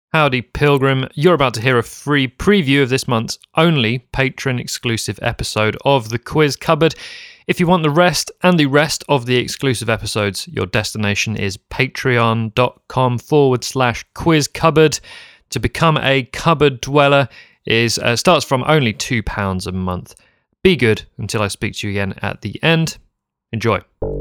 Howdy, Pilgrim. You're about to hear a free preview of this month's only Patreon-exclusive episode of The Quiz Cupboard. If you want the rest and the rest of the exclusive episodes, your destination is patreon.com/Quiz Cupboard. To become a cupboard dweller starts from only £2 a month. Be good until I speak to you again at the end. Enjoy.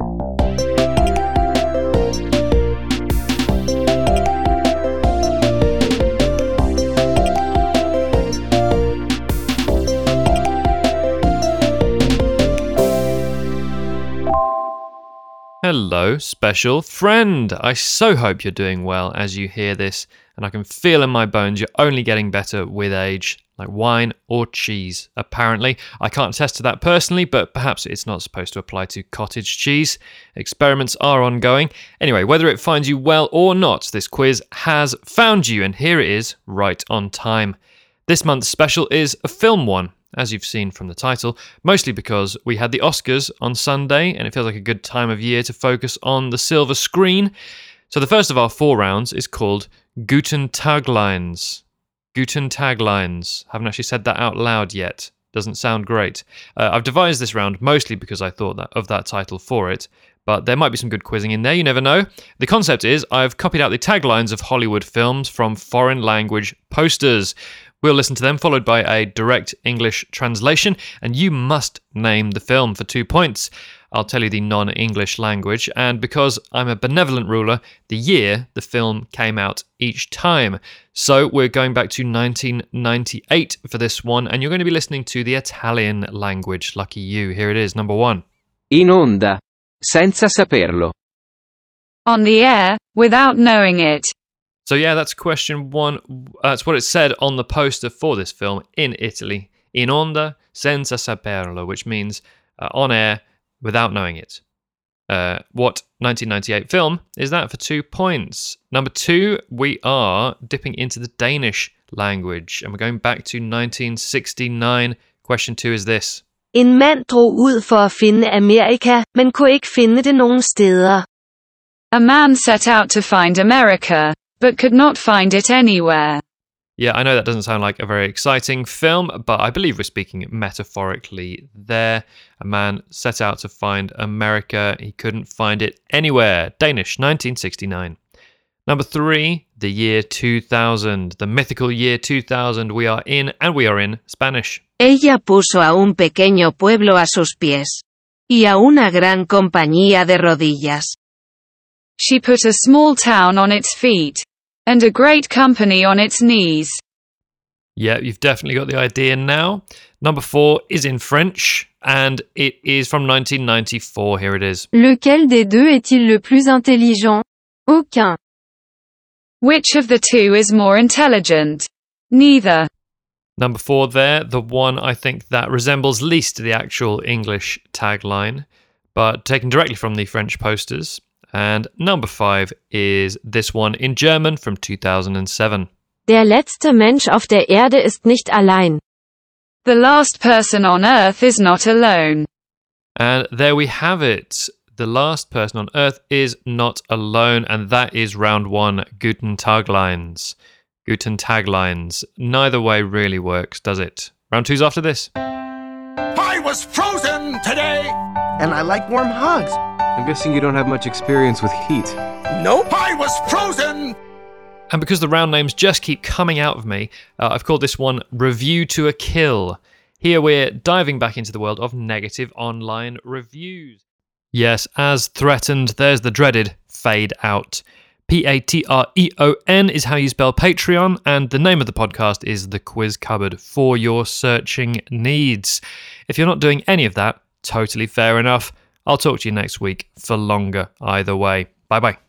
Hello, special friend. I so hope you're doing well as you hear this, and I can feel in my bones you're only getting better with age, like wine or cheese, apparently. I can't attest to that personally, but perhaps it's not supposed to apply to cottage cheese. Experiments are ongoing. Anyway, whether it finds you well or not, this quiz has found you, and here it is, right on time. This month's special is a film one, as you've seen from the title, mostly because we had the Oscars on Sunday, and it feels like a good time of year to focus on the silver screen. So the first of our 4 rounds is called Guten Taglines. Guten Taglines. Haven't actually said that out loud yet. Doesn't sound great. I've devised this round mostly because I thought of that title for it, but there might be some good quizzing in there, you never know. The concept is I've copied out the taglines of Hollywood films from foreign language posters. We'll listen to them, followed by a direct English translation, and you must name the film for 2 points. I'll tell you the non-English language, and because I'm a benevolent ruler, the year the film came out each time. So we're going back to 1998 for this one, and you're going to be listening to the Italian language. Lucky you. Here it is, number 1. In onda, senza saperlo. On the air, without knowing it. So yeah, that's question 1. That's what it said on the poster for this film in Italy. In onda, senza saperlo, which means on air without knowing it. What 1998 film is that for 2 points? Number 2, we are dipping into the Danish language, and we're going back to 1969. Question 2 is this. En mand drog ud for at finde Amerika, men kunne ikke finde det nogen steder. A man set out to find America, but could not find it anywhere. Yeah, I know that doesn't sound like a very exciting film, but I believe we're speaking metaphorically there. A man set out to find America. He couldn't find it anywhere. Danish, 1969. Number 3, the year 2000. The mythical year 2000 we are in, and we are in Spanish. Ella puso a un pequeño pueblo a sus pies. Y a una gran compañía de rodillas. She put a small town on its feet, and a great company on its knees. Yeah, you've definitely got the idea now. Number 4 is in French, and it is from 1994. Here it is. Lequel des deux est-il le plus intelligent? Aucun. Which of the two is more intelligent? Neither. Number 4 there, the one I think that resembles least the actual English tagline, but taken directly from the French posters. And number 5 is this one in German from 2007. Der letzte Mensch auf der Erde ist nicht allein. The last person on Earth is not alone. And there we have it. The last person on Earth is not alone, and that is round 1, Guten Taglines. Guten Taglines. Neither way really works, does it? Round 2's after this. I was frozen today! And I like warm hugs. I'm guessing you don't have much experience with heat. Nope, I was frozen! And because the round names just keep coming out of me, I've called this one Review to a Kill. Here we're diving back into the world of negative online reviews. Yes, as threatened, there's the dreaded fade out. Patreon is how you spell Patreon, and the name of the podcast is The Quiz Cupboard for your searching needs. If you're not doing any of that, totally fair enough. I'll talk to you next week for longer either way. Bye-bye.